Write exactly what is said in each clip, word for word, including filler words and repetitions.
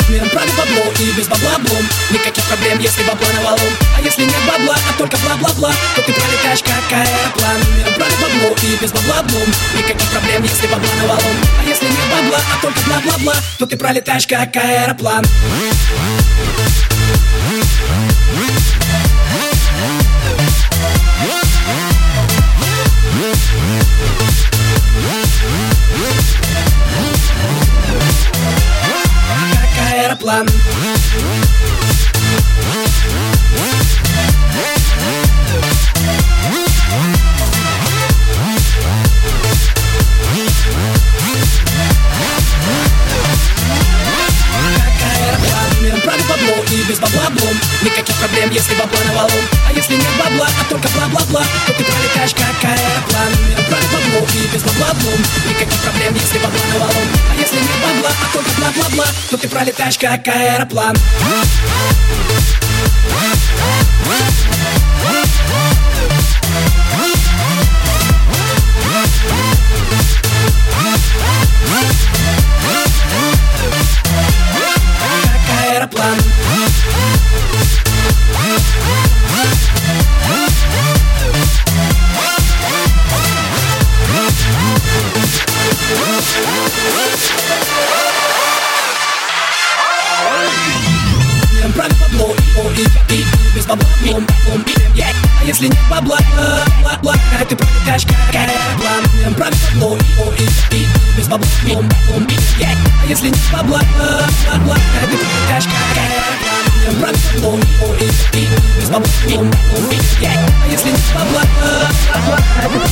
Миром правит бабло и без бабла блум. Никаких проблем, если бабла навалом. А если нет бабла, а только бла-бла-бла, то ты пролетаешь как аэроплан. Миром правит бабло и без бабла блум. Никаких проблем, если бабла навалом. А если нет бабла, а только бла-бла-бла, то ты пролетаешь как аэроплан. Как аэроплан. Миром правит бабло и без бабла блум. Никаких проблем, если бабла навалом. А если нет бабла, а только бла-бла-бла, то ты пролетаешь как аэроплан. Миром правит бабло и без бабла блум. Никаких проблем, если бабла навалом. А если нет бабла, а только бла-бла-бла, то ты пролетаешь как аэроплан. Аэроплан. Миром правит бабло и, и, и без бабла блум, блум, yeah. А если нет бабла, бла-бла, то ты пролетаешь как аэроплан. Миром правит бабло и, и, и без бабла блум, блум, yeah. А если нет бабла, бла-бла, то ты пролетаешь как аэроплан. Миром правит бабло и, и без бабла блум, блум, yeah. А если нет бабла, бла-бла, то ты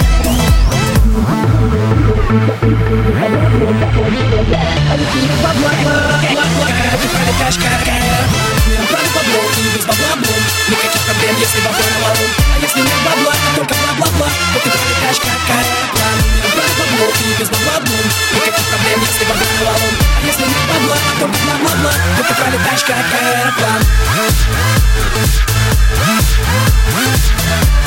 пролетаешь как аэроплан. Миром правит бабло и без бабла блум. Никаких проблем, если бабла навалом. А если нет бабла, а только бла-бла-бла, то ты пролетаешь как аэроплан. Миром правит бабло и без бабла блум. Никаких проблем, если бабла навалом. А если нет бабла, а только бла-бла-бла, то ты пролетаешь как аэроплан.